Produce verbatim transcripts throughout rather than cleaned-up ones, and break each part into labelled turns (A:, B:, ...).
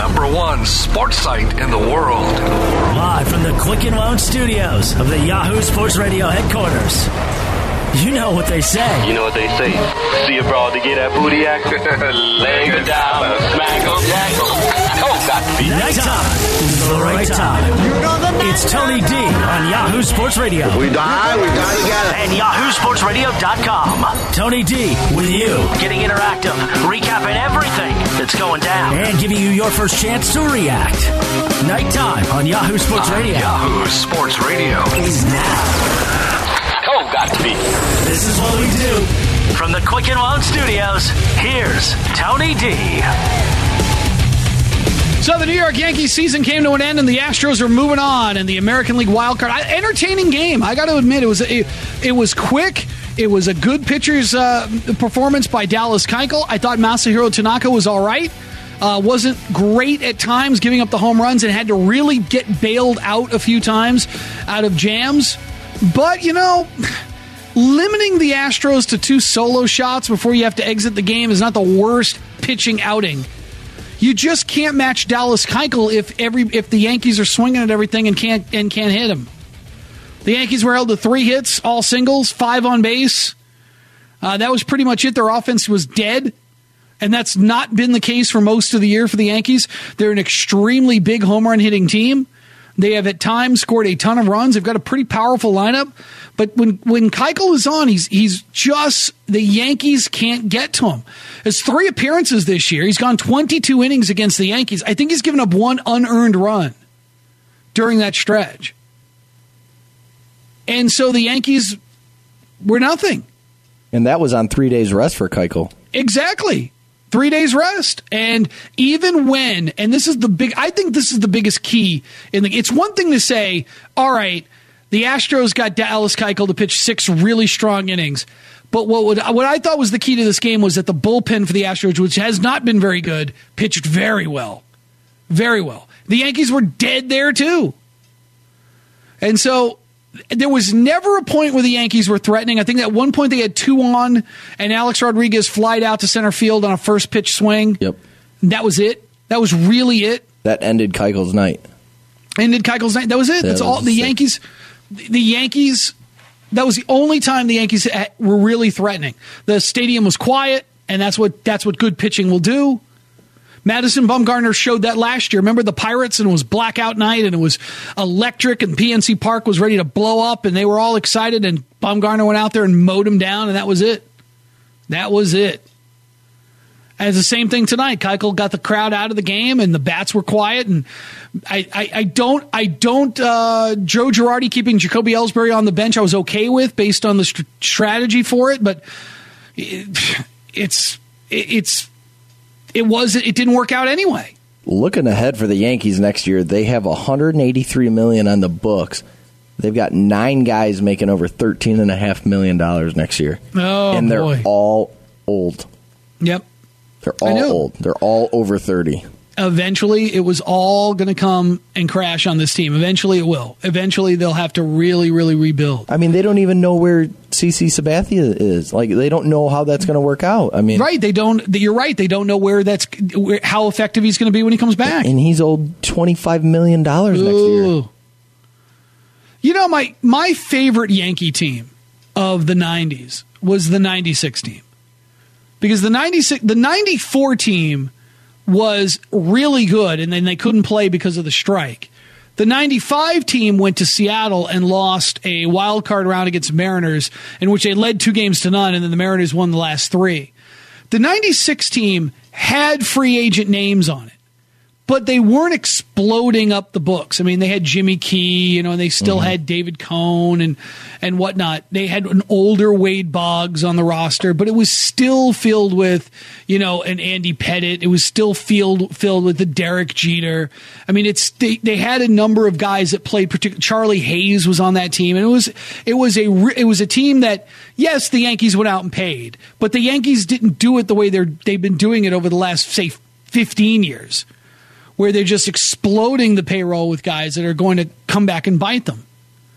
A: number one sports site in the world.
B: Live from the Quicken Loan Studios of the Yahoo Sports Radio headquarters. You know what they say.
C: You know what they say. See a broad to get that booty act. Leg her down, smack her, tackle. Oh, got to be.
B: Nighttime is the right time. It's Tony D on Yahoo Sports Radio.
D: We die, we die together.
B: And Yahoo Sports Radio dot com. Tony D with you. Getting interactive, recapping everything that's going down. And giving you your first chance to react. Nighttime on Yahoo Sports
A: On
B: Radio.
A: Yahoo Sports Radio.
B: Is now.
C: Oh, got to be.
B: This is what we do. From the Quicken Loan Studios, here's Tony D.
E: So the New York Yankees season came to an end, and the Astros are moving on in the American League wildcard. Entertaining game, I got to admit. It was it, it was quick. It was a good pitcher's uh, performance by Dallas Keuchel. I thought Masahiro Tanaka was all right. Uh, wasn't great at times, giving up the home runs, and had to really get bailed out a few times out of jams. But, you know, limiting the Astros to two solo shots before you have to exit the game is not the worst pitching outing. You just can't match Dallas Keuchel if every if the Yankees are swinging at everything and can't and can't hit him. The Yankees were held to three hits, all singles, five on base. Uh, that was pretty much it. Their offense was dead, and that's not been the case for most of the year for the Yankees. They're an extremely big home run hitting team. They have at times scored a ton of runs. They've got a pretty powerful lineup. But when, when Keuchel is on, he's he's just, the Yankees can't get to him. His three appearances this year, he's gone twenty-two innings against the Yankees. I think he's given up one unearned run during that stretch. And so the Yankees were nothing.
F: And that was on three days rest for Keuchel.
E: Exactly. Three days rest. And even when, and this is the big, I think this is the biggest key in the, it's one thing to say, all right, the Astros got Dallas Keuchel to pitch six really strong innings. But what would, what I thought was the key to this game was that the bullpen for the Astros, which has not been very good, pitched very well. Very well. The Yankees were dead there too. And so there was never a point where the Yankees were threatening. I think at one point they had two on, and Alex Rodriguez flied out to center field on a first pitch swing.
F: Yep.
E: That was it. That was really it.
F: That ended Keuchel's night.
E: Ended Keuchel's night. That was it.
F: That
E: That's
F: was
E: all. The
F: sick.
E: Yankees, the Yankees, that was the only time the Yankees were really threatening. The stadium was quiet, and that's what that's what good pitching will do. Madison Bumgarner showed that last year. Remember the Pirates, and it was blackout night, and it was electric, and P N C Park was ready to blow up, and they were all excited, and Bumgarner went out there and mowed them down, and that was it. That was it. And it's the same thing tonight. Keuchel got the crowd out of the game, and the bats were quiet, and I, I, I don't, I don't, uh, Joe Girardi keeping Jacoby Ellsbury on the bench I was okay with based on the st- strategy for it, but it, it's, it, it's, It was. It didn't work out anyway.
F: Looking ahead for the Yankees next year, they have one hundred eighty-three million dollars on the books. They've got nine guys making over thirteen point five million dollars next year.
E: Oh,
F: and they're
E: boy.
F: all old.
E: Yep.
F: They're all old. They're all over thirty.
E: Eventually, it was all going to come and crash on this team. Eventually, it will. Eventually, they'll have to really, really rebuild.
F: I mean, they don't even know where C C Sabathia is. Like, they don't know how that's going to work out. I mean,
E: right? They don't. You're right. They don't know where that's where, how effective he's going to be when he comes back.
F: And he's owed twenty-five million dollars next year.
E: You know, my my favorite Yankee team of the nineties was the ninety-six team, because the ninety-six, the ninety-four team was really good, and then they couldn't play because of the strike. The ninety-five team went to Seattle and lost a wild card round against Mariners, in which they led two games to none, and then the Mariners won the last three. The ninety-six team had free agent names on it, but they weren't exploding up the books. I mean, they had Jimmy Key, you know, and they still mm-hmm. had David Cone and and whatnot. They had an older Wade Boggs on the roster, but it was still filled with, you know, an Andy Pettit. It was still filled filled with the Derek Jeter. I mean, it's they, they had a number of guys that played. Particular Charlie Hayes was on that team, and it was it was a it was a team that, yes, the Yankees went out and paid, but the Yankees didn't do it the way they're they've been doing it over the last, say, fifteen years. Where they're just exploding the payroll with guys that are going to come back and bite them.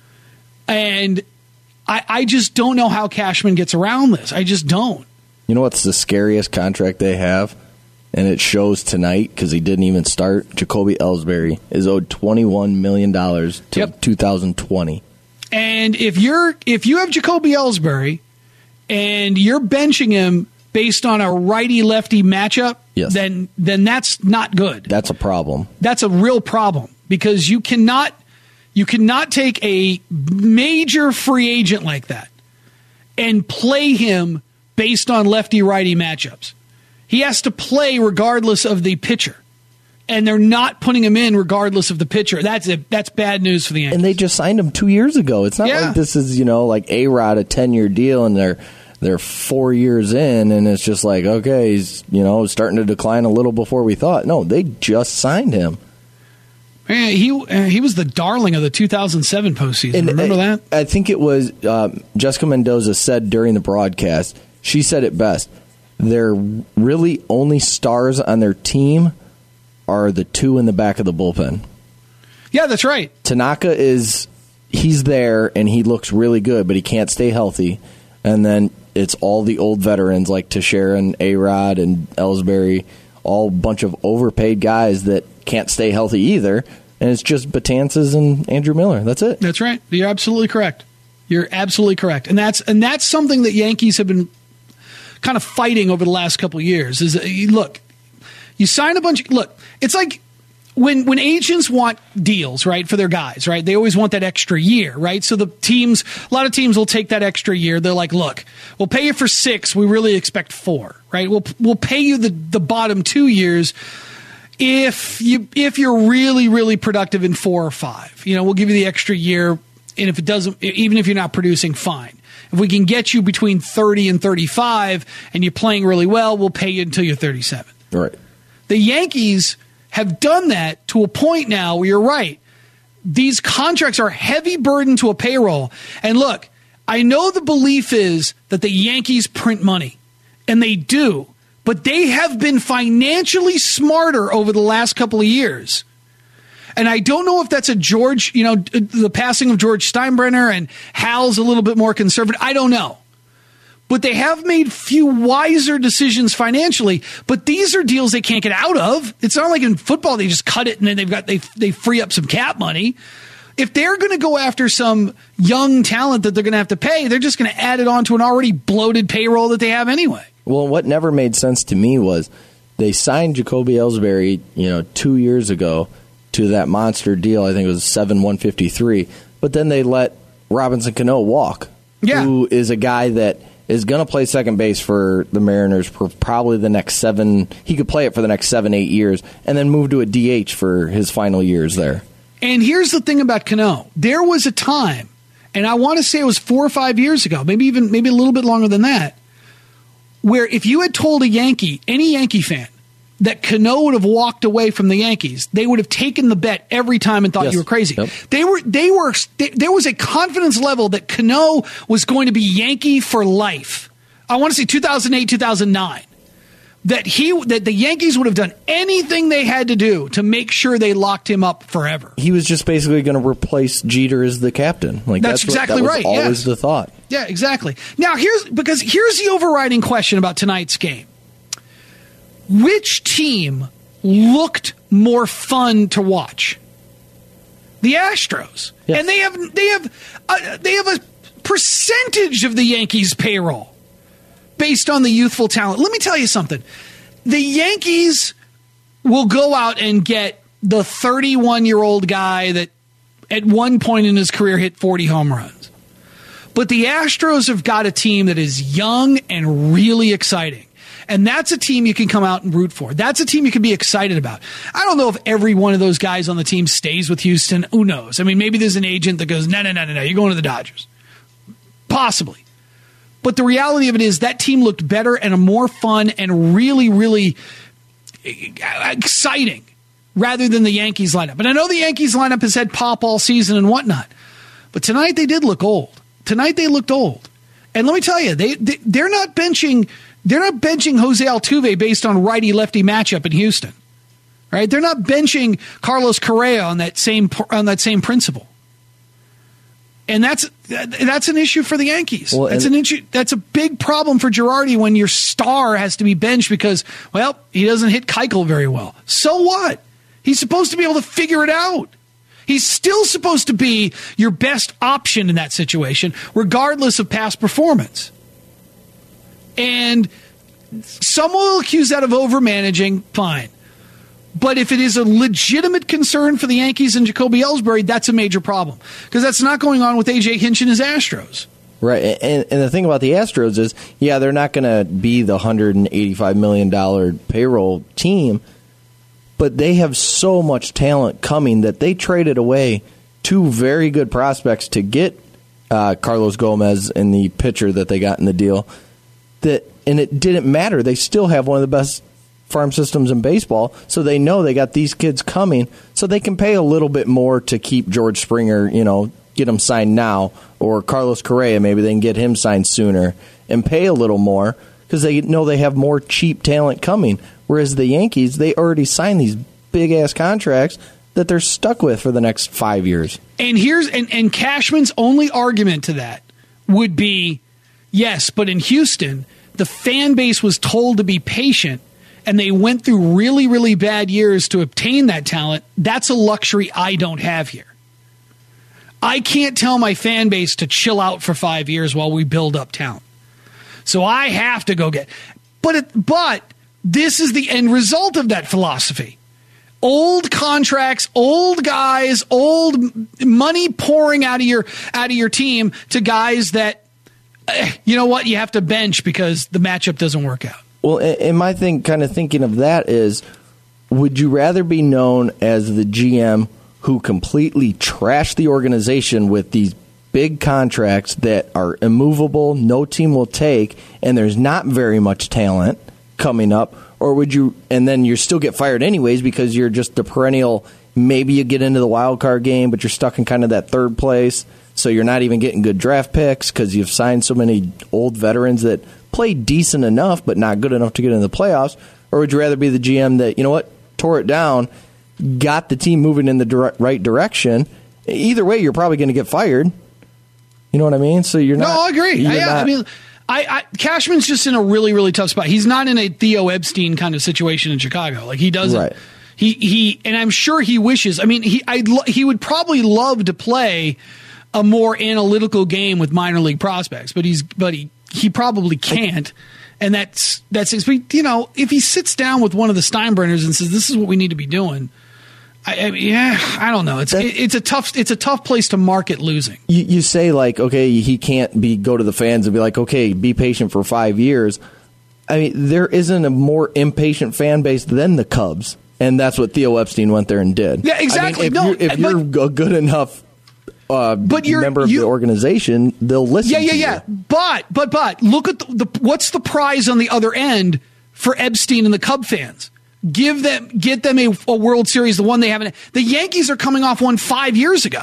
E: And I, I just don't know how Cashman gets around this. I just don't.
F: You know what's the scariest contract they have? and it shows tonight because he didn't even start. Jacoby Ellsbury is owed twenty-one million dollars to
E: Yep.
F: two thousand twenty.
E: And if you're if you have Jacoby Ellsbury and you're benching him based on a righty-lefty matchup,
F: Yes.
E: then then that's not good.
F: That's a problem.
E: That's a real problem because you cannot you cannot take a major free agent like that and play him based on lefty-righty matchups. He has to play regardless of the pitcher. And they're not putting him in regardless of the pitcher. That's a, that's bad news for the Yankees.
F: And they just signed him two years ago. It's not
E: Yeah.
F: like this is, you know, like A-Rod, a ten-year deal, and they're they're four years in, and it's just like, okay, he's, you know, starting to decline a little before we thought. No, they just signed him.
E: Man, he uh, he was the darling of the two thousand seven postseason.
F: And
E: Remember
F: I,
E: that?
F: I think it was uh, Jessica Mendoza said during the broadcast, she said it best. Their really only stars on their team are the two in the back of the bullpen.
E: Yeah, that's right.
F: Tanaka is, he's there and he looks really good, but he can't stay healthy. And then it's all the old veterans like Teixeira and A-Rod and Ellsbury, all bunch of overpaid guys that can't stay healthy either. And it's just Betances and Andrew Miller. That's it.
E: That's right. You're absolutely correct. You're absolutely correct. And that's and that's something that Yankees have been kind of fighting over the last couple of years. Is uh, you look, you sign a bunch of look. It's like when when agents want deals, right, for their guys, right? They always want that extra year, right? So the teams, a lot of teams will take that extra year. They're like, look, we'll pay you for six. We really expect four, right? We'll we'll pay you the the bottom two years. If you if you're really really productive in four or five, you know, we'll give you the extra year, and if it doesn't, even if you're not producing, fine. If we can get you between thirty and thirty-five, and you're playing really well, we'll pay you until you're thirty-seven.
F: Right.
E: The Yankees have done that to a point now where you're right. These contracts are heavy burden to a payroll, and look, I know the belief is that the Yankees print money, and they do. But they have been financially smarter over the last couple of years. And I don't know if that's a George, you know, the passing of George Steinbrenner and Hal's a little bit more conservative. I don't know. But they have made few wiser decisions financially. But these are deals they can't get out of. It's not like in football they just cut it and then they've got they they free up some cap money. If they're going to go after some young talent that they're going to have to pay, they're just going to add it on to an already bloated payroll that they have anyway.
F: Well, what never made sense to me was they signed Jacoby Ellsbury, you know, two years ago to that monster deal. I think it was seven one fifty three. But then they let Robinson Cano walk,
E: yeah.
F: who is a guy that is going to play second base for the Mariners for probably the next seven. He could play it for the next seven, eight years, and then move to a D H for his final years there.
E: And here's the thing about Cano: there was a time, and I want to say it was four or five years ago, maybe even maybe a little bit longer than that, where if you had told a Yankee, any Yankee fan, that Cano would have walked away from the Yankees, they would have taken the bet every time and thought
F: Yes.
E: you were crazy.
F: Yep.
E: They were, they were, they, there was a confidence level that Cano was going to be Yankee for life. I want to say two thousand eight, two thousand nine. That he, that the Yankees would have done anything they had to do to make sure they locked him up forever.
F: He was just basically going to replace Jeter as the captain. Like
E: That's
F: that's,
E: exactly
F: what, that was
E: right,
F: always
E: yes.
F: the thought.
E: Yeah, exactly. Now here's because here's the overriding question about tonight's game. Which team looked more fun to watch? The Astros.
F: Yes.
E: And they have they have uh, they have a percentage of the Yankees' payroll based on the youthful talent. Let me tell you something. The Yankees will go out and get the thirty-one-year-old guy that at one point in his career hit forty home runs. But the Astros have got a team that is young and really exciting. And that's a team you can come out and root for. That's a team you can be excited about. I don't know if every one of those guys on the team stays with Houston. Who knows? I mean, maybe there's an agent that goes, no, no, no, no, no, you're going to the Dodgers. Possibly. But the reality of it is that team looked better and a more fun and really, really exciting rather than the Yankees lineup. And I know the Yankees lineup has had pop all season and whatnot. But tonight they did look old. Tonight they looked old. And let me tell you, they, they they're not benching they're not benching Jose Altuve based on righty-lefty matchup in Houston. Right? They're not benching Carlos Correa on that same on that same principle. And that's that's an issue for the Yankees.
F: Well,
E: that's an issue. That's a big problem for Girardi when your star has to be benched because, well, he doesn't hit Keuchel very well. So what? He's supposed to be able to figure it out. He's still supposed to be your best option in that situation, regardless of past performance. And some will accuse that of overmanaging. Fine. But if it is a legitimate concern for the Yankees and Jacoby Ellsbury, that's a major problem. Because that's not going on with A J Hinch and his Astros.
F: Right. And, and the thing about the Astros is, yeah, they're not going to be the one hundred eighty-five million dollars payroll team, but they have so much talent coming that they traded away two very good prospects to get uh, Carlos Gomez and the pitcher that they got in the deal. That and it didn't matter. They still have one of the best farm systems in baseball, so they know they got these kids coming, so they can pay a little bit more to keep George Springer, you know, get him signed now, or Carlos Correa, maybe they can get him signed sooner and pay a little more because they know they have more cheap talent coming. Whereas the Yankees, they already signed these big-ass contracts that they're stuck with for the next five years.
E: And here's and, and Cashman's only argument to that would be, yes, but in Houston, the fan base was told to be patient, and they went through really, really bad years to obtain that talent. That's a luxury I don't have here. I can't tell my fan base to chill out for five years while we build up talent. So I have to go get. But it, but this is the end result of that philosophy. Old contracts, old guys, old money pouring out of your out of your team to guys that, you know what, you have to bench because the matchup doesn't work out.
F: Well, and my thing, kind of thinking of that is, would you rather be known as the G M who completely trashed the organization with these big contracts that are immovable, no team will take, and there's not very much talent coming up, or would you, and then you still get fired anyways because you're just the perennial, maybe you get into the wild card game, but you're stuck in kind of that third place, so you're not even getting good draft picks because you've signed so many old veterans that play decent enough but not good enough to get into the playoffs? Or would you rather be the G M that, you know what, tore it down, got the team moving in the dire- right direction? Either way, you're probably going to get fired. You know what I mean? So you're not.
E: No, I agree. Yeah,
F: not,
E: I mean, I, I Cashman's just in a really, really tough spot. He's not in a Theo Epstein kind of situation in Chicago. Like he doesn't.
F: Right.
E: He he, and I'm sure he wishes. I mean, he I he would probably love to play a more analytical game with minor league prospects, but he's but he he probably can't. And that's that's you know, if he sits down with one of the Steinbrenners and says, "This is what we need to be doing." I, I mean, yeah, I don't know. It's it, it's a tough it's a tough place to market losing.
F: You, you say like, okay, he can't be go to the fans and be like, okay, be patient for five years. I mean, there isn't a more impatient fan base than the Cubs, and that's what Theo Epstein went there and did.
E: Yeah, exactly.
F: I mean, if
E: no,
F: you're, if
E: but,
F: you're a good enough uh,
E: but you're,
F: member of
E: you,
F: the organization, they'll listen.
E: Yeah, yeah,
F: to
E: yeah.
F: you.
E: But but but look at the, the what's the prize on the other end for Epstein and the Cub fans? Give them, get them a, a World Series, the one they haven't. The Yankees are coming off one five years ago.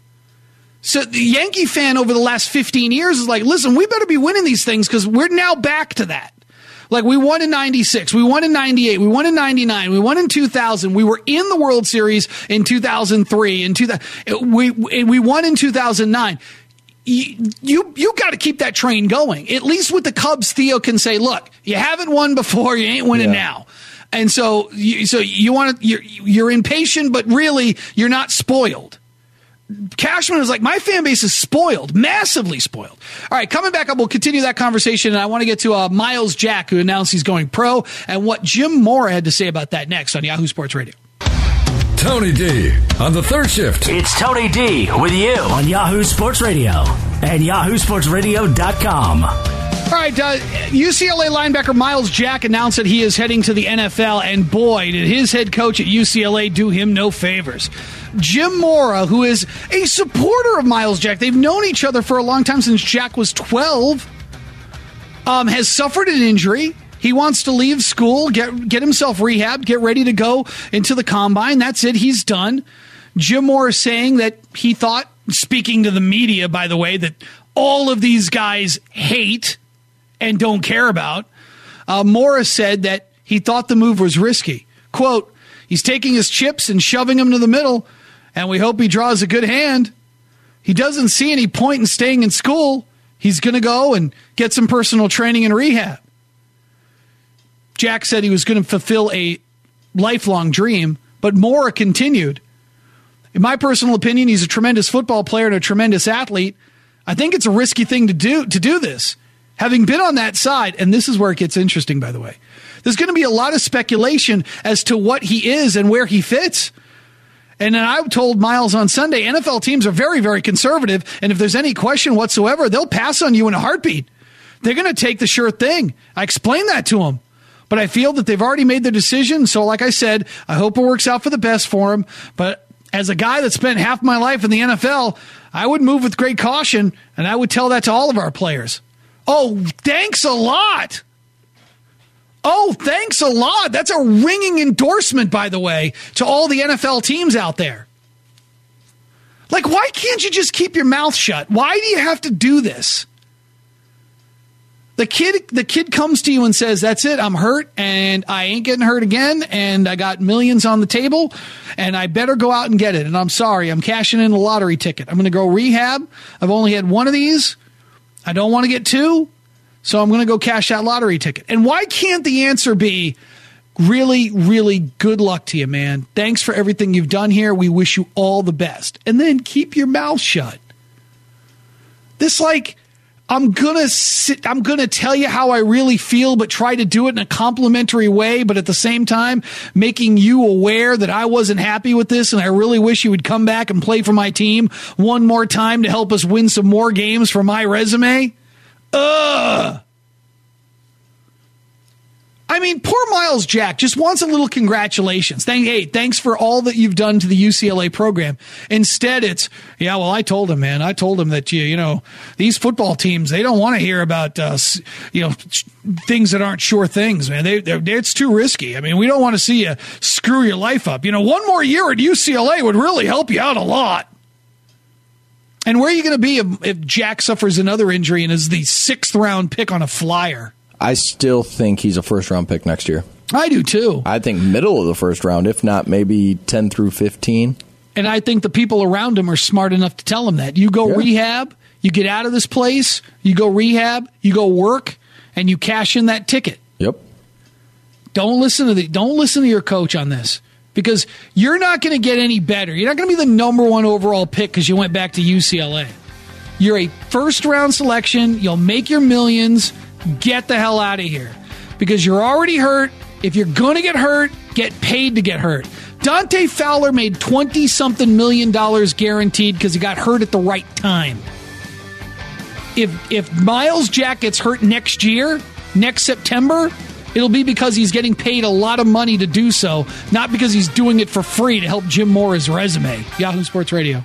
E: So the Yankee fan over the last fifteen years is like, listen, we better be winning these things because we're now back to that. Like we won in ninety-six, we won in ninety-eight, we won in ninety-nine, we won in two thousand, we were in the World Series in two thousand three, in two thousand, we, we won in two thousand nine. You you, you got to keep that train going. At least with the Cubs, Theo can say, look, you haven't won before, you ain't winning
F: yeah.
E: now. And so, you, so you want to, you're, you're impatient, but really you're not spoiled. Cashman is like, my fan base is spoiled, massively spoiled. All right, coming back up, we'll continue that conversation, and I want to get to uh, Miles Jack, who announced he's going pro, and what Jim Mora had to say about that next on Yahoo Sports Radio.
A: Tony D on the third shift.
B: It's Tony D with you on Yahoo Sports Radio and yahoo sports radio dot com.
E: All right, uh, U C L A linebacker Miles Jack announced that he is heading to the N F L, and boy, did his head coach at U C L A do him no favors. Jim Mora, who is a supporter of Miles Jack, they've known each other for a long time, since Jack was twelve, um, has suffered an injury. He wants to leave school, get get himself rehabbed, get ready to go into the combine. That's it. He's done. Jim Mora is saying that he thought, speaking to the media, by the way, that all of these guys hate and don't care about. Uh, Morris said that he thought the move was risky. Quote, he's taking his chips and shoving them to the middle, and we hope he draws a good hand. he doesn't see any point in staying in school. He's going to go and get some personal training and rehab. Jack said he was going to fulfill a lifelong dream, but Mora continued. In my personal opinion, he's a tremendous football player and a tremendous athlete. I think it's a risky thing to do to do this. Having been on that side, and this is where it gets interesting, by the way, there's going to be a lot of speculation as to what he is and where he fits. And then I told Miles on Sunday, N F L teams are very, very conservative, and if there's any question whatsoever, they'll pass on you in a heartbeat. They're going to take the sure thing. I explained that to him. But I feel that they've already made their decision. So like I said, I hope it works out for the best for him. But as a guy that spent half my life in the N F L, I would move with great caution, and I would tell that to all of our players. Oh, thanks a lot. Oh, thanks a lot. That's a ringing endorsement, by the way, to all the N F L teams out there. Like, why can't you just keep your mouth shut? Why do you have to do this? The kid, the kid comes to you and says, that's it, I'm hurt, and I ain't getting hurt again, and I got millions on the table, and I better go out and get it. And I'm sorry, I'm cashing in a lottery ticket. I'm going to go rehab. I've only had one of these. I don't want to get two, so I'm going to go cash that lottery ticket. And why can't the answer be, really, really good luck to you, man. Thanks for everything you've done here. We wish you all the best. And then keep your mouth shut. This, like, I'm gonna sit, I'm gonna tell you how I really feel, but try to do it in a complimentary way, but at the same time, making you aware that I wasn't happy with this, and I really wish you would come back and play for my team one more time to help us win some more games for my resume. Ugh. I mean, poor Miles Jack just wants a little congratulations. Thank, hey, thanks for all that you've done to the U C L A program. Instead, it's, yeah, well, I told him, man. I told him that, you, you know, these football teams, they don't want to hear about, uh, you know, things that aren't sure things, man. They, they're, it's too risky. I mean, we don't want to see you screw your life up. You know, one more year at U C L A would really help you out a lot. And where are you going to be if, if Jack suffers another injury and is the sixth round pick on a flyer?
F: I still think he's a first-round pick next year.
E: I do, too.
F: I think middle of the first round, if not maybe ten through fifteen.
E: And I think the people around him are smart enough to tell him that. You go yeah. rehab, you get out of this place, you go rehab, you go work, and you cash in that ticket.
F: Yep.
E: Don't listen to the, don't listen to your coach on this, because you're not going to get any better. You're not going to be the number one overall pick because you went back to U C L A. You're a first-round selection. You'll make your millions. Get the hell out of here, because you're already hurt. If you're going to get hurt, get paid to get hurt. Dante Fowler made twenty-something million dollars guaranteed because he got hurt at the right time. If if Miles Jack gets hurt next year, next September, it'll be because he's getting paid a lot of money to do so, not because he's doing it for free to help Jim Mora's resume. Yahoo Sports Radio.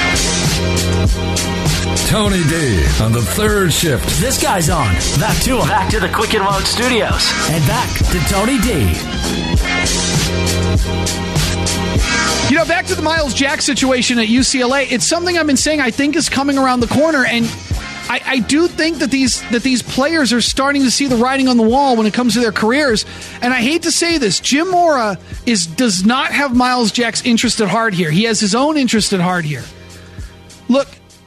A: Tony D on the third shift.
B: This guy's on. Back to him. Back to the Quick and Load Studios. And back to Tony D.
E: You know, back to the Miles Jack situation at U C L A. It's something I've been saying I think is coming around the corner, and I, I do think that these that these players are starting to see the writing on the wall when it comes to their careers. And I hate to say this, Jim Mora is does not have Miles Jack's interest at heart here. He has his own interest at heart here. Look,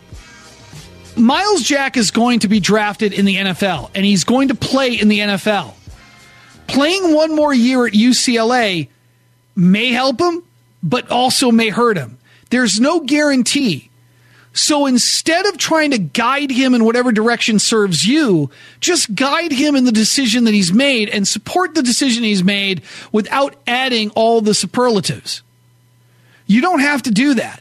E: Miles Jack is going to be drafted in the N F L, and he's going to play in the N F L. Playing one more year at U C L A may help him, but also may hurt him. There's no guarantee. So instead of trying to guide him in whatever direction serves you, just guide him in the decision that he's made and support the decision he's made without adding all the superlatives. You don't have to do that.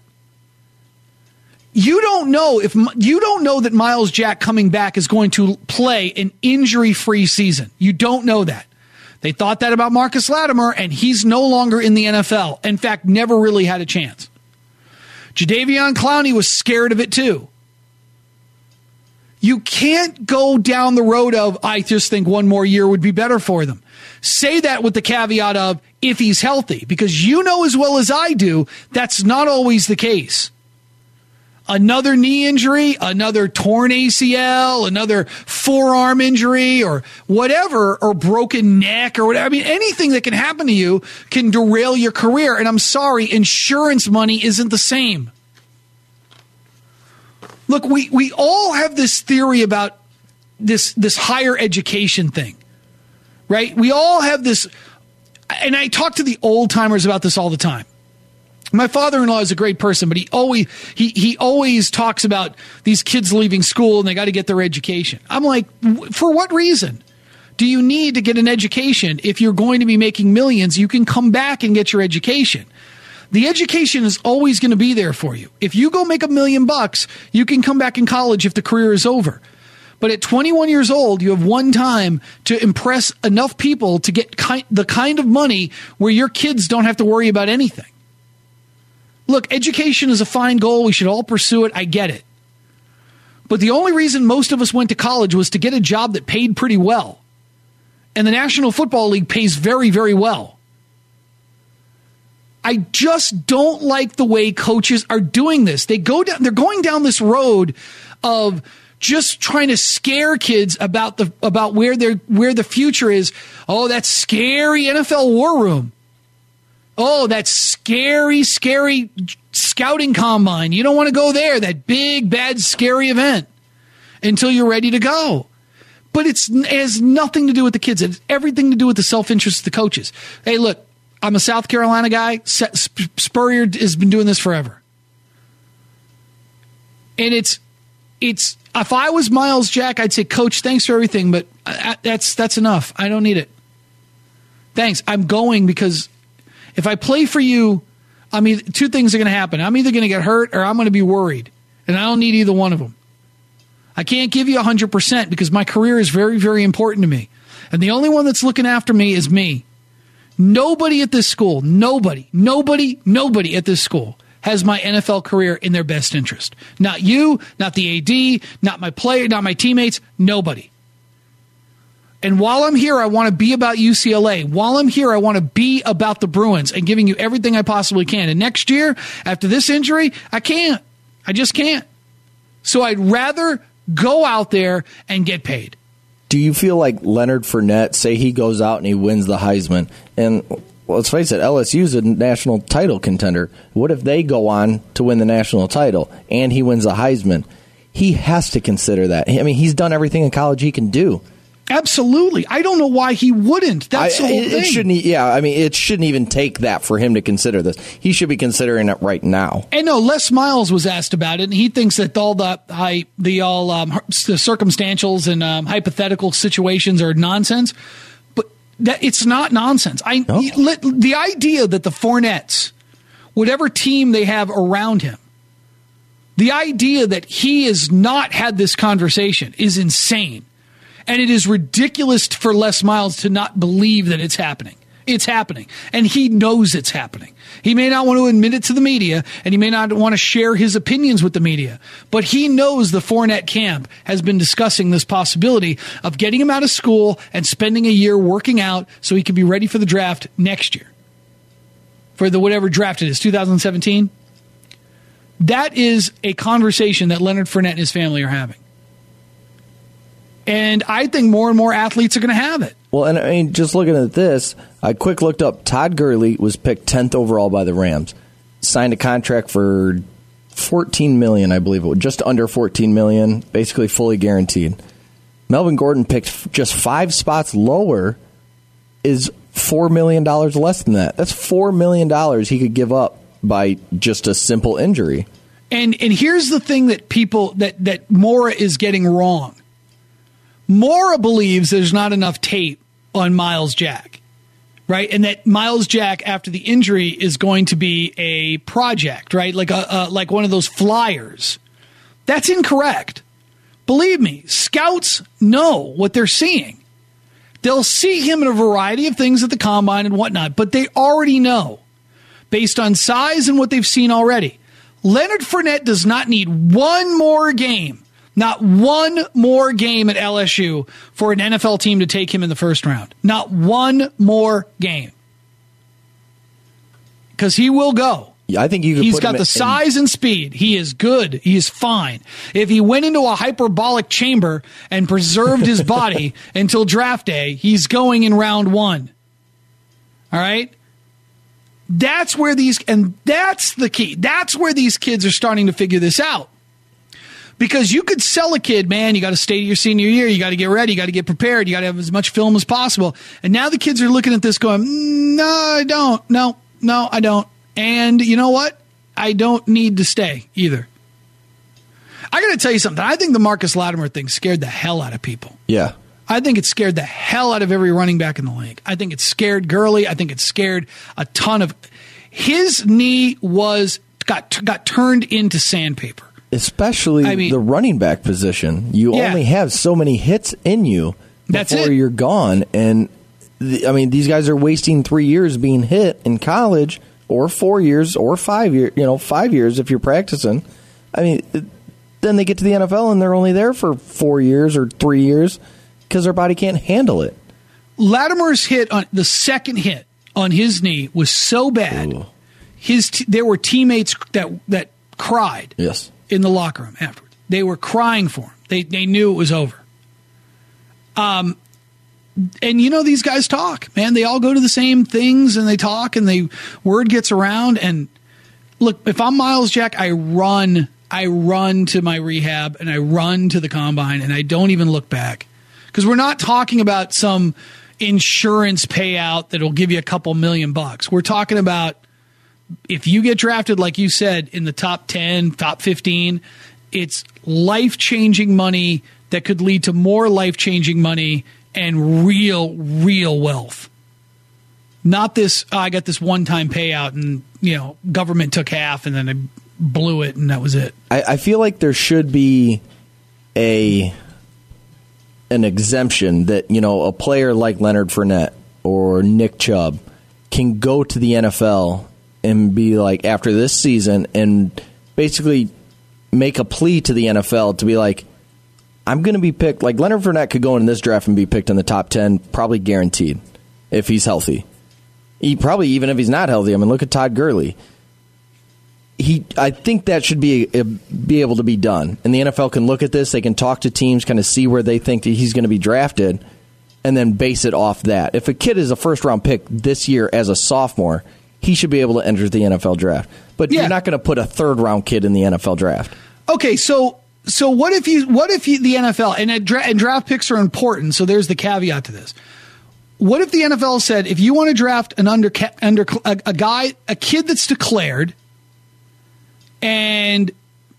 E: You don't know if you don't know that Miles Jack coming back is going to play an injury-free season. You don't know that. They thought that about Marcus Latimer, and he's no longer in the N F L. In fact, never really had a chance. Jadeveon Clowney was scared of it too. You can't go down the road of, I just think one more year would be better for them. Say that with the caveat of, if he's healthy, because you know as well as I do, that's not always the case. Another knee injury, another torn A C L, another forearm injury, or whatever, or broken neck, or whatever. I mean, anything that can happen to you can derail your career. And I'm sorry, insurance money isn't the same. Look, we, we all have this theory about this, this higher education thing, right? We all have this, and I talk to the old timers about this all the time. My father-in-law is a great person, but he always he he always talks about these kids leaving school and they got to get their education. I'm like, for what reason do you need to get an education if you're going to be making millions? You can come back and get your education. The education is always going to be there for you. If you go make a million bucks, you can come back in college if the career is over. But at twenty-one years old, you have one time to impress enough people to get ki- the kind of money where your kids don't have to worry about anything. Look, education is a fine goal. We should all pursue it. I get it. But the only reason most of us went to college was to get a job that paid pretty well. And the National Football League pays very, very well. I just don't like the way coaches are doing this. They go down, they're going down this road of just trying to scare kids about the about where their where the future is. Oh, that scary N F L war room. Oh, that scary, scary scouting combine. You don't want to go there. That big, bad, scary event until you're ready to go. But it's, it has nothing to do with the kids. It's everything to do with the self-interest of the coaches. Hey, look, I'm a South Carolina guy. Spurrier has been doing this forever. And it's, it's, if I was Miles Jack, I'd say, Coach, thanks for everything, but that's, that's enough. I don't need it. Thanks. I'm going because if I play for you, I mean, two things are going to happen. I'm either going to get hurt or I'm going to be worried. And I don't need either one of them. I can't give you one hundred percent because my career is very, very important to me. And the only one that's looking after me is me. Nobody at this school, nobody, nobody, nobody at this school has my N F L career in their best interest. Not you, not the A D, not my player, not my teammates, nobody. And while I'm here, I want to be about U C L A. While I'm here, I want to be about the Bruins and giving you everything I possibly can. And next year, after this injury, I can't. I just can't. So I'd rather go out there and get paid.
F: Do you feel like Leonard Fournette, say he goes out and he wins the Heisman, and well, let's face it, L S U's a national title contender. What if they go on to win the national title and he wins the Heisman? He has to consider that. I mean, he's done everything in college he can do.
E: Absolutely. I don't know why he wouldn't. That's
F: I,
E: the whole
F: it,
E: thing.
F: It shouldn't, yeah, I mean, it shouldn't even take that for him to consider this. He should be considering it right now.
E: And no, Les Miles was asked about it, and he thinks that all the I, the all um, the circumstantials and um, hypothetical situations are nonsense. But that it's not nonsense. I
F: no.
E: The idea that the Fournettes, whatever team they have around him, the idea that he has not had this conversation is insane. And it is ridiculous for Les Miles to not believe that it's happening. It's happening. And he knows it's happening. He may not want to admit it to the media, and he may not want to share his opinions with the media. But he knows the Fournette camp has been discussing this possibility of getting him out of school and spending a year working out so he can be ready for the draft next year. For the whatever draft it is, two thousand seventeen. That is a conversation that Leonard Fournette and his family are having. And I think more and more athletes are going to have it.
F: Well, and I mean, just looking at this, I quick looked up. Todd Gurley was picked tenth overall by the Rams. Signed a contract for fourteen million dollars, I believe it was, just under fourteen million dollars, basically fully guaranteed. Melvin Gordon picked just five spots lower, is four million dollars less than that. That's four million dollars he could give up by just a simple injury.
E: And and here's the thing that people, that, that Mora is getting wrong. Mora believes there's not enough tape on Miles Jack, right? And that Miles Jack, after the injury, is going to be a project, right? Like a, a like one of those flyers. That's incorrect. Believe me, scouts know what they're seeing. They'll see him in a variety of things at the combine and whatnot, but they already know, based on size and what they've seen already. Leonard Fournette does not need one more game. Not one more game at L S U for an N F L team to take him in the first round. Not one more game. Because he will go.
F: Yeah, I think you could
E: He's
F: put
E: got
F: him
E: the
F: in,
E: size and speed. He is good. He is fine. If he went into a hyperbolic chamber and preserved his body until draft day, he's going in round one. All right? That's where these, and that's the key. That's where these kids are starting to figure this out. Because you could sell a kid, man, you got to stay to your senior year, you got to get ready, you got to get prepared, you got to have as much film as possible. And now the kids are looking at this going, mm, no, I don't. No, no, I don't. And you know what? I don't need to stay either. I got to tell you something. I think the Marcus Latimer thing scared the hell out of people.
F: Yeah.
E: I think it scared the hell out of every running back in the league. I think it scared Gurley. I think it scared a ton of. His knee was got got turned into sandpaper.
F: Especially
E: I mean,
F: the running back position. You
E: yeah.
F: only have so many hits in you
E: That's
F: before
E: it.
F: you're gone. And, the, I mean, these guys are wasting three years being hit in college, or four years, or five years, you know, five years if you're practicing. I mean, it, then they get to the N F L and they're only there for four years or three years because their body can't handle it.
E: Latimer's hit on the second hit on his knee was so bad.
F: Ooh.
E: His t- there were teammates that that cried.
F: Yes.
E: In the locker room afterwards. They were crying for him. They they knew it was over. Um, and you know, these guys talk, man. They all go to the same things and they talk and they word gets around. And look, if I'm Miles Jack, I run, I run to my rehab and I run to the combine and I don't even look back. Because we're not talking about some insurance payout that'll give you a couple million bucks. We're talking about if you get drafted, like you said, in the top ten, top fifteen, it's life-changing money that could lead to more life-changing money and real, real wealth. Not this, oh, I got this one-time payout and, you know, government took half and then I blew it and that was it.
F: I, I feel like there should be a an exemption that, you know, a player like Leonard Fournette or Nick Chubb can go to the N F L and be like, after this season, and basically make a plea to the N F L to be like, I'm going to be picked. Like Leonard Fournette could go in this draft and be picked in the top ten, probably guaranteed, if he's healthy. He probably, even if he's not healthy, I mean, look at Todd Gurley. He, I think that should be be able to be done. And the N F L can look at this. They can talk to teams, kind of see where they think that he's going to be drafted, and then base it off that. If a kid is a first-round pick this year as a sophomore, he should be able to enter the N F L draft. But yeah. You're not going to put a third-round kid in the N F L draft.
E: Okay, so so what if you what if you, the N F L and, and draft picks are important? So there's the caveat to this. What if the N F L said if you want to draft an under under a, a guy a kid that's declared and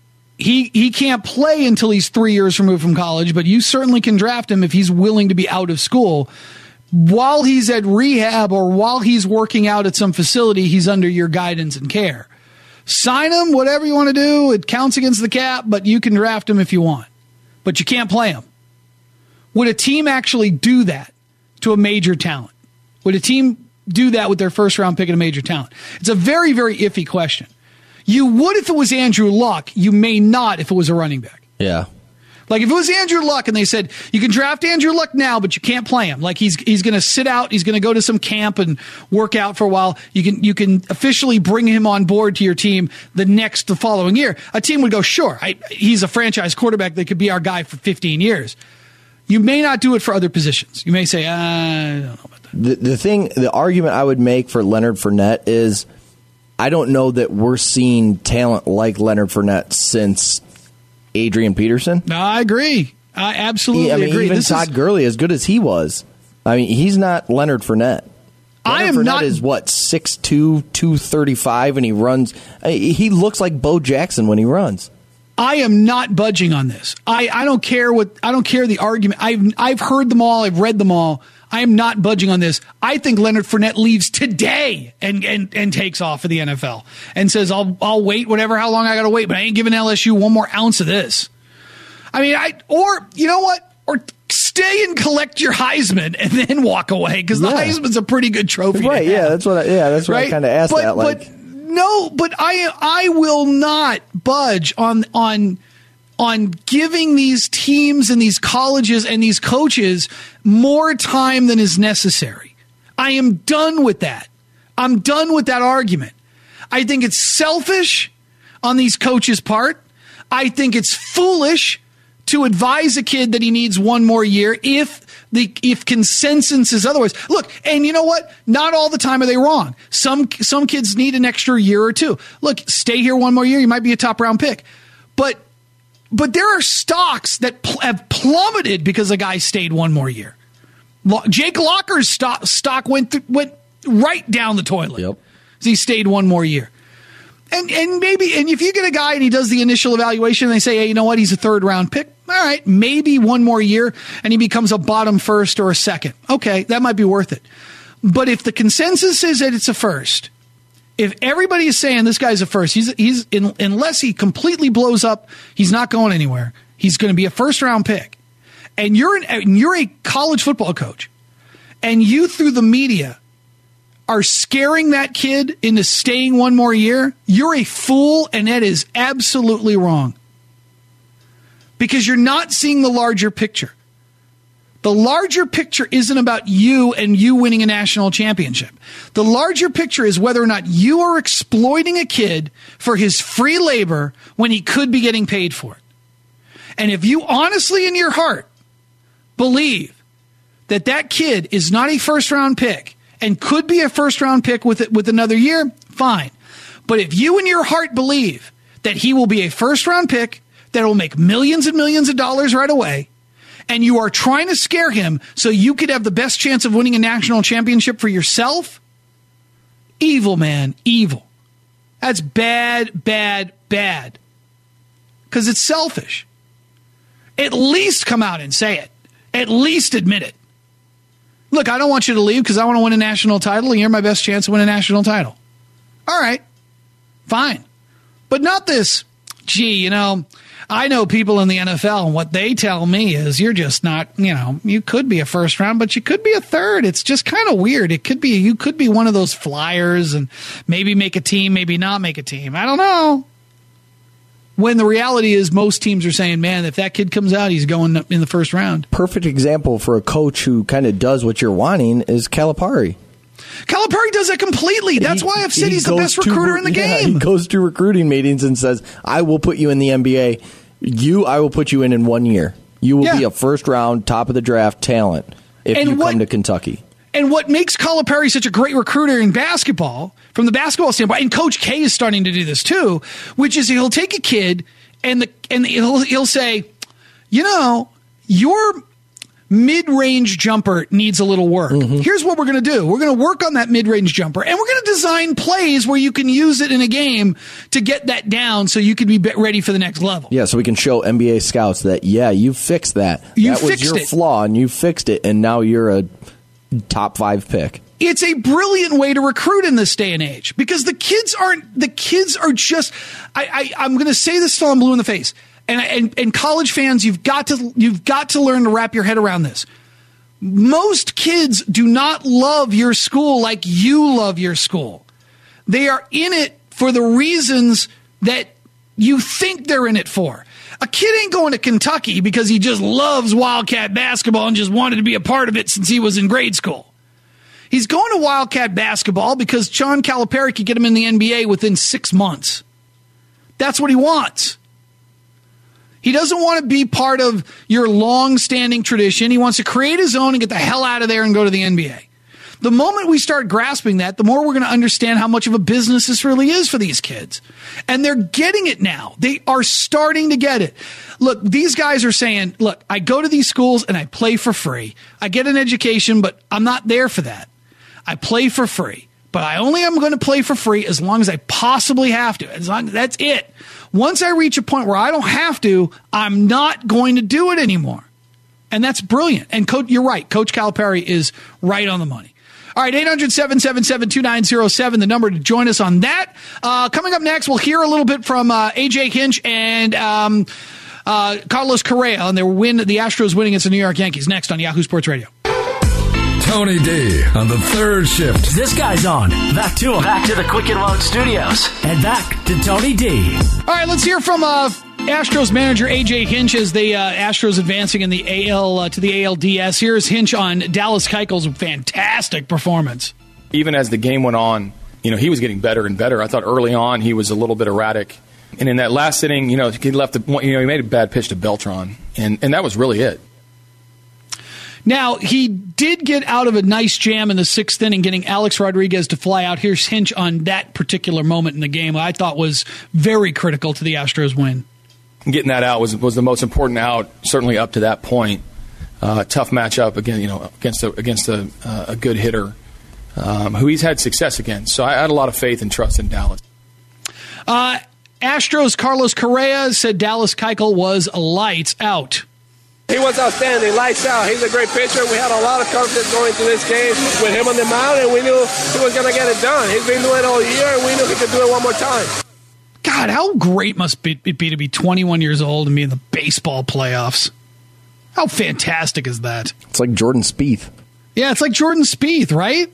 E: he he can't play until he's three years removed from college, but you certainly can draft him if he's willing to be out of school. While he's at rehab or while he's working out at some facility, he's under your guidance and care. Sign him, whatever you want to do. It counts against the cap, but you can draft him if you want. But you can't play him. Would a team actually do that to a major talent? Would a team do that with their first round pick and a major talent? It's a very, very iffy question. You would if it was Andrew Luck. You may not if it was a running back.
F: Yeah.
E: Like if it was Andrew Luck and they said, you can draft Andrew Luck now, but you can't play him. Like he's he's going to sit out. He's going to go to some camp and work out for a while. You can you can officially bring him on board to your team the next, the following year. A team would go, sure, I, he's a franchise quarterback that could be our guy for fifteen years. You may not do it for other positions. You may say, uh, I don't know about that.
F: The, the thing, the argument I would make for Leonard Fournette is I don't know that we're seeing talent like Leonard Fournette since Adrian Peterson.
E: No, I agree. I absolutely
F: I mean,
E: agree.
F: Even
E: this
F: Todd
E: is,
F: Gurley, as good as he was, I mean, he's not Leonard Fournette. Leonard
E: I am
F: Fournette
E: not.
F: Is what six two, two thirty-five, and he runs. He looks like Bo Jackson when he runs.
E: I am not budging on this. I, I don't care what I don't care the argument. I've I've heard them all. I've read them all. I am not budging on this. I think Leonard Fournette leaves today and, and, and takes off for the N F L and says, I'll I'll wait whatever how long I got to wait, but I ain't giving L S U one more ounce of this. I mean, I or you know what? Or stay and collect your Heisman and then walk away because the
F: yeah.
E: Heisman's a pretty good trophy.
F: Right? Yeah, that's what. I, yeah, that's what
E: right?
F: I kind of asked
E: but,
F: that. Like,
E: but no, but I I will not budge on on. on giving these teams and these colleges and these coaches more time than is necessary. I am done with that. I'm done with that argument. I think it's selfish on these coaches' part. I think it's foolish to advise a kid that he needs one more year if the if consensus is otherwise. Look, and you know what? Not all the time are they wrong. Some some kids need an extra year or two. Look, stay here one more year. You might be a top round pick. But but there are stocks that pl- have plummeted because a guy stayed one more year. Lo- Jake Locker's stock, stock went th- went right down the toilet.
F: Yep.
E: He stayed one more year. And and maybe, and if you get a guy and he does the initial evaluation and they say, hey, you know what, he's a third round pick. All right, maybe one more year and he becomes a bottom first or a second. Okay, that might be worth it. But if the consensus is that it's a first, if everybody is saying this guy's a first, he's he's in, unless he completely blows up, he's not going anywhere. He's going to be a first round pick. And you're an, and you're a college football coach, and you through the media are scaring that kid into staying one more year, you're a fool, and that is absolutely wrong. Because you're not seeing the larger picture. The larger picture isn't about you and you winning a national championship. The larger picture is whether or not you are exploiting a kid for his free labor when he could be getting paid for it. And if you honestly in your heart believe that that kid is not a first-round pick and could be a first-round pick with it, with another year, fine. But if you in your heart believe that he will be a first-round pick that will make millions and millions of dollars right away, and you are trying to scare him so you could have the best chance of winning a national championship for yourself, evil, man, evil. That's bad, bad, bad. Because it's selfish. At least come out and say it. At least admit it. Look, I don't want you to leave because I want to win a national title, and you're my best chance to win a national title. All right. Fine. But not this, gee, you know, I know people in the N F L, and what they tell me is you're just not, you know, you could be a first round, but you could be a third. It's just kind of weird. It could be, you could be one of those flyers and maybe make a team, maybe not make a team. I don't know. When the reality is most teams are saying, man, if that kid comes out, he's going in the first round.
F: Perfect example for a coach who kind of does what you're wanting is Calipari.
E: Calipari does that completely. That's
F: He-
E: why I've said
F: he
E: he's the
F: goes
E: best
F: to-
E: recruiter in the
F: yeah,
E: game.
F: He goes to recruiting meetings and says, I will put you in the N B A. You, I will put you in in one year. You will
E: Yeah.
F: be a first round, top of the draft talent if
E: And
F: you
E: what-
F: come to Kentucky.
E: And what makes Calipari such a great recruiter in basketball, from the basketball standpoint, and Coach K is starting to do this too, which is he'll take a kid and the and he'll he'll say, you know, your mid-range jumper needs a little work.
F: Mm-hmm.
E: Here's what we're going to do. We're going to work on that mid-range jumper, and we're going to design plays where you can use it in a game to get that down so you can be ready for the next level.
F: Yeah, so we can show N B A scouts that, yeah, you fixed that.
E: You
F: that was
E: fixed
F: your
E: it.
F: flaw, and you fixed it, and now you're a top five pick.
E: It's a brilliant way to recruit in this day and age because the kids aren't, the kids are just, I, I, I'm going to say this till I'm blue in the face. And, and, and college fans, you've got to, you've got to learn to wrap your head around this. Most kids do not love your school like you love your school. They are in it for the reasons that you think they're in it for. A kid ain't going to Kentucky because he just loves Wildcat basketball and just wanted to be a part of it since he was in grade school. He's going to Wildcat basketball because John Calipari could get him in the N B A within six months. That's what he wants. He doesn't want to be part of your long-standing tradition. He wants to create his own and get the hell out of there and go to the N B A. The moment we start grasping that, the more we're going to understand how much of a business this really is for these kids. And they're getting it now. They are starting to get it. Look, these guys are saying, look, I go to these schools and I play for free. I get an education, but I'm not there for that. I play for free. But I only am going to play for free as long as I possibly have to. As long, that's it. Once I reach a point where I don't have to, I'm not going to do it anymore. And that's brilliant. And Coach, you're right. Coach Calipari is right on the money. All right, eight hundred, seven seven seven, two nine zero seven, the number to join us on that. Uh, coming up next, we'll hear a little bit from uh, A J Hinch and um, uh, Carlos Correa on their win, the Astros winning against the New York Yankees. Next on Yahoo Sports Radio.
A: Tony D on the third shift.
B: This guy's on. Back to him. Back to the Quicken Loan Studios. And back to Tony D.
E: All right, let's hear from uh, Astros manager A J Hinch as the uh, Astros advancing in the A L uh, to the A L D S. Here's Hinch on Dallas Keuchel's fantastic performance.
D: Even as the game went on, you know, he was getting better and better. I thought early on he was a little bit erratic. And in that last inning, you know, he left the, you know, he made a bad pitch to Beltran. And, and that was really it.
E: Now, he did get out of a nice jam in the sixth inning, getting Alex Rodriguez to fly out. Here's Hinch on that particular moment in the game I thought was very critical to the Astros win.
D: getting that out was was the most important out, certainly up to that point. Uh, tough matchup again, you know, against a, against a, uh, a good hitter um, who he's had success against. So I had a lot of faith and trust in Dallas.
E: Uh, Astros Carlos Correa said Dallas Keuchel was lights out.
G: He was outstanding, lights out. He's a great pitcher. We had a lot of confidence going into this game with him on the mound, and we knew he was going to get it done. He's been doing it all year, and we knew he could do it one more time.
E: God, how great must it be to be twenty-one years old and be in the baseball playoffs? How fantastic is that?
F: It's like Jordan Spieth.
E: Yeah, it's like Jordan Spieth, right?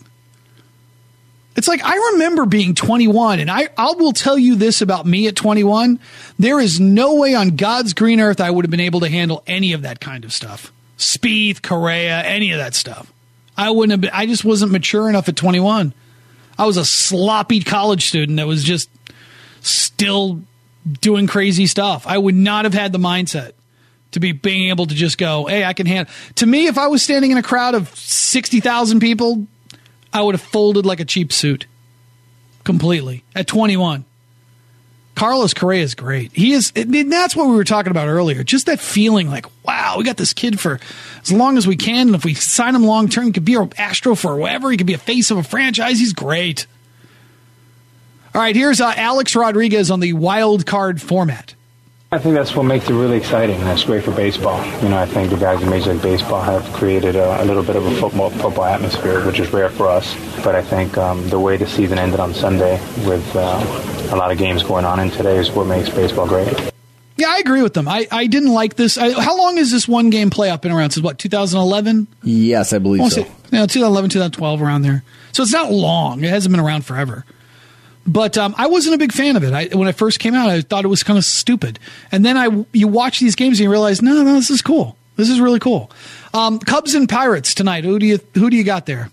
E: It's like, I remember being twenty-one, and I, I will tell you this about me at twenty-one. There is no way on God's green earth I would have been able to handle any of that kind of stuff. Spieth, Correa, any of that stuff. I wouldn't have been, I just wasn't mature enough at twenty-one. I was a sloppy college student that was just still doing crazy stuff. I would not have had the mindset to be being able to just go, hey, I can handle. To me, if I was standing in a crowd of sixty thousand people, I would have folded like a cheap suit completely at twenty-one. Carlos Correa is great. He is, and that's what we were talking about earlier. Just that feeling like, wow, we got this kid for as long as we can. And if we sign him long term, he could be an Astro forever. He could be a face of a franchise. He's great. All right, here's uh, Alex Rodriguez on the wild card format.
H: I think that's what makes it really exciting. That's great for baseball. You know, I think the guys in Major League Baseball have created a, a little bit of a football football atmosphere, which is rare for us. But I think um, the way the season ended on Sunday with uh, a lot of games going on in today is what makes baseball great.
E: Yeah, I agree with them. I, I didn't like this. I, how long has this one game playoff been around? Since what, two thousand eleven?
F: Yes, I believe I so.
E: Say, you know, twenty eleven, twenty twelve, around there. So it's not long. It hasn't been around forever. But um, I wasn't a big fan of it. I, when it first came out, I thought it was kind of stupid. And then I, you watch these games and you realize, no, no, this is cool. This is really cool. Um, Cubs and Pirates tonight. Who do you who do you got there?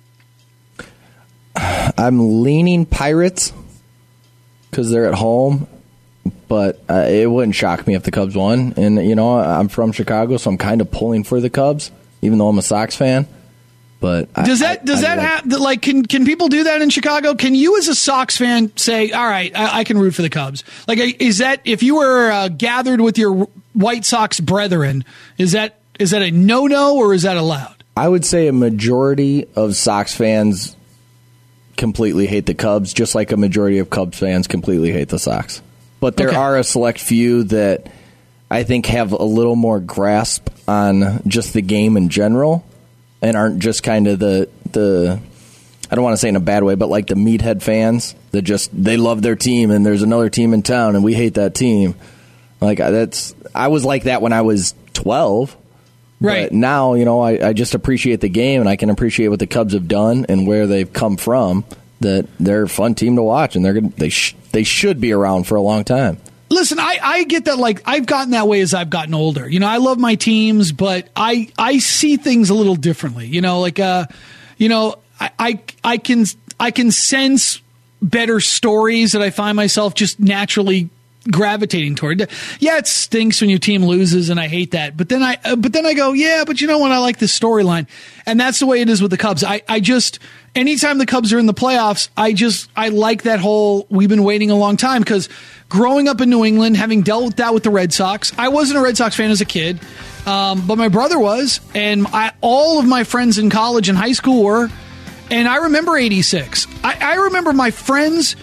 F: I'm leaning Pirates because they're at home, but uh, it wouldn't shock me if the Cubs won. And you know, I'm from Chicago, so I'm kind of pulling for the Cubs, even though I'm a Sox fan. But
E: does
F: I,
E: that does
F: I,
E: that
F: I like,
E: have like can can people do that in Chicago? Can you as a Sox fan say, all right, I, I can root for the Cubs? Like, is that if you were uh, gathered with your White Sox brethren, is that is that a no no or is that allowed?
F: I would say a majority of Sox fans completely hate the Cubs, just like a majority of Cubs fans completely hate the Sox. But there okay. are a select few that I think have a little more grasp on just the game in general. And aren't just kind of the, the I don't want to say in a bad way, but like the meathead fans that just, they love their team and there's another team in town and we hate that team. Like that's, I was like that when I was twelve.
E: Right.
F: But now, you know, I, I just appreciate the game and I can appreciate what the Cubs have done and where they've come from, that they're a fun team to watch and they're gonna, they, sh- they should be around for a long time.
E: Listen, I, I get that, like, I've gotten that way as I've gotten older. You know, I love my teams, but I I see things a little differently. You know, like, uh, you know, I, I, I can I can sense better stories that I find myself just naturally gravitating toward. Yeah, it stinks when your team loses, and I hate that. But then I, uh, but then I go, yeah, but you know what? I like this storyline, and that's the way it is with the Cubs. I, I just, anytime the Cubs are in the playoffs, I just, I like that whole. We've been waiting a long time because growing up in New England, having dealt with that with the Red Sox, I wasn't a Red Sox fan as a kid, um, but my brother was, and I, all of my friends in college and high school were, and I remember eighty-six. I, I remember my friends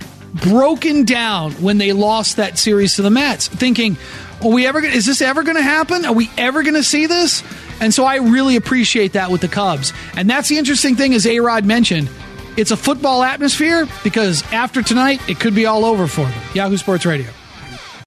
E: broken down when they lost that series to the Mets, thinking, are we ever, is this ever going to happen? Are we ever going to see this? And so I really appreciate that with the Cubs. And that's the interesting thing, as A-Rod mentioned, it's a football atmosphere because after tonight, it could be all over for them. Yahoo Sports Radio.